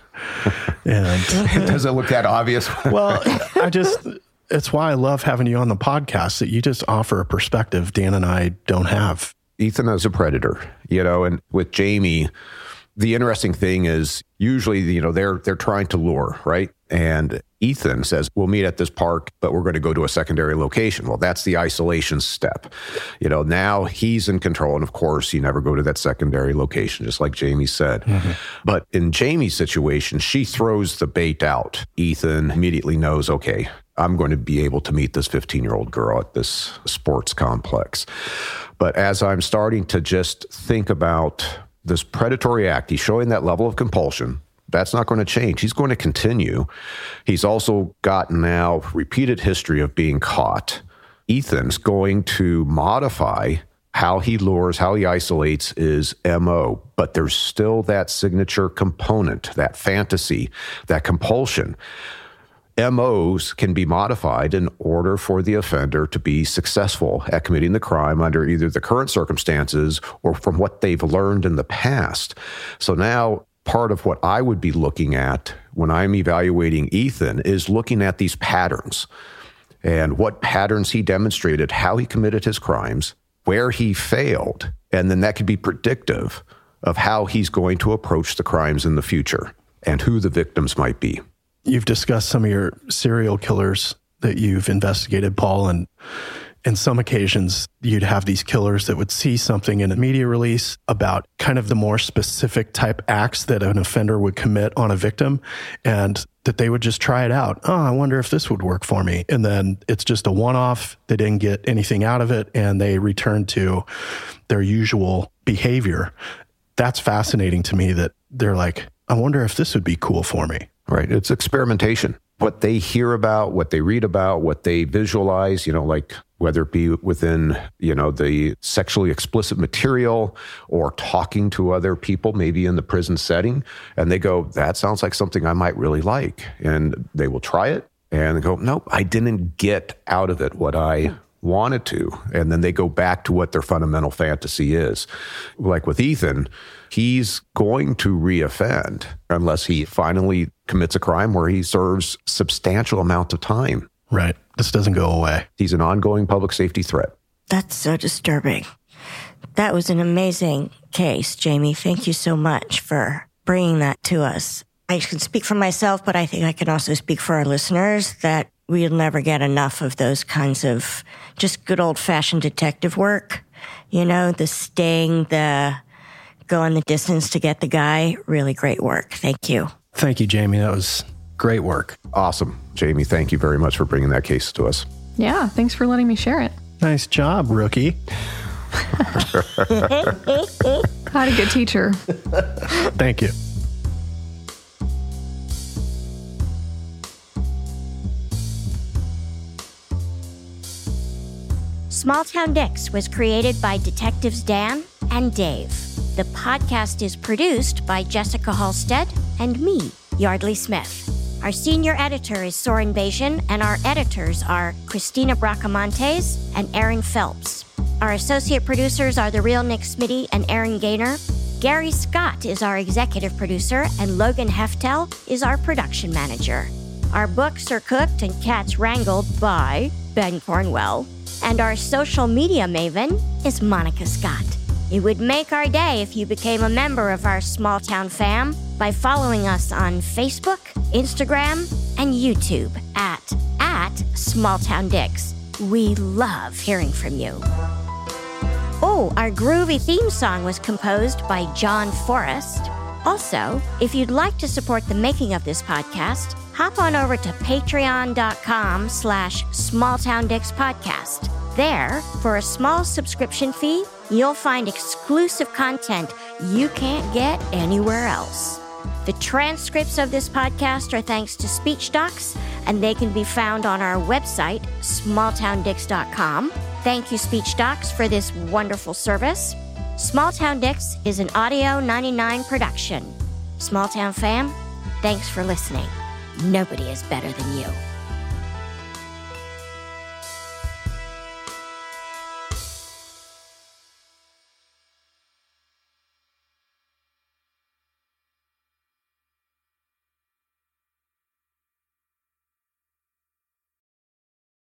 And does it look that obvious? Well, I just, it's why I love having you on the podcast, that you just offer a perspective Dan and I don't have. Ethan is a predator, you know, and with Jamie, the interesting thing is usually, you know, they're they're trying to lure, right? And Ethan says, we'll meet at this park, but we're going to go to a secondary location. Well, that's the isolation step. You know, now he's in control. And of course, you never go to that secondary location, just like Jamie said. Mm-hmm. But in Jamie's situation, she throws the bait out. Ethan immediately knows, okay, I'm going to be able to meet this fifteen-year-old girl at this sports complex. But as I'm starting to just think about this predatory act, he's showing that level of compulsion. That's not going to change. He's going to continue. He's also got now repeated history of being caught. Ethan's going to modify how he lures, how he isolates his M O, but there's still that signature component, that fantasy, that compulsion. M Os can be modified in order for the offender to be successful at committing the crime under either the current circumstances or from what they've learned in the past. So now part of what I would be looking at when I'm evaluating Ethan is looking at these patterns and what patterns he demonstrated, how he committed his crimes, where he failed, and then that could be predictive of how he's going to approach the crimes in the future and who the victims might be. You've discussed some of your serial killers that you've investigated, Paul, and in some occasions, you'd have these killers that would see something in a media release about kind of the more specific type acts that an offender would commit on a victim, and that they would just try it out. Oh, I wonder if this would work for me. And then it's just a one-off. They didn't get anything out of it, and they return to their usual behavior. That's fascinating to me that they're like, I wonder if this would be cool for me. Right. It's experimentation. What they hear about, what they read about, what they visualize, you know, like whether it be within, you know, the sexually explicit material or talking to other people, maybe in the prison setting, and they go, that sounds like something I might really like. And they will try it and go, nope, I didn't get out of it what I wanted to. And then they go back to what their fundamental fantasy is. Like with Ethan, he's going to reoffend unless he finally commits a crime where he serves substantial amount of time. Right. This doesn't go away. He's an ongoing public safety threat. That's so disturbing. That was an amazing case, Jamie. Thank you so much for bringing that to us. I can speak for myself, but I think I can also speak for our listeners that we'll never get enough of those kinds of just good old-fashioned detective work. You know, the sting, the going the distance to get the guy. Really great work. Thank you. Thank you, Jamie. That was great work. Awesome. Jamie, thank you very much for bringing that case to us. Yeah, thanks for letting me share it. Nice job, rookie. I had a good teacher. Thank you. Small Town Dicks was created by Detectives Dan and Dave. The podcast is produced by Jessica Halstead and me, Yardley Smith. Our senior editor is Soren Bajan, and our editors are Christina Bracamontes and Aaron Phelps. Our associate producers are The Real Nick Smitty and Aaron Gaynor. Gary Scott is our executive producer, and Logan Heftel is our production manager. Our books are cooked and cats wrangled by Ben Cornwell. And our social media maven is Monica Scott. It would make our day if you became a member of our small town fam by following us on Facebook, Instagram, and YouTube at, at Small Town Dicks. We love hearing from you. Oh, our groovy theme song was composed by John Forrest. Also, if you'd like to support the making of this podcast, hop on over to patreon.com slash smalltowndicks podcast. There, for a small subscription fee, you'll find exclusive content you can't get anywhere else. The transcripts of this podcast are thanks to Speech Docs, and they can be found on our website, small town dicks dot com. Thank you, Speech Docs, for this wonderful service. Small Town Dicks is an Audio ninety-nine production. Small Town fam, thanks for listening. Nobody is better than you.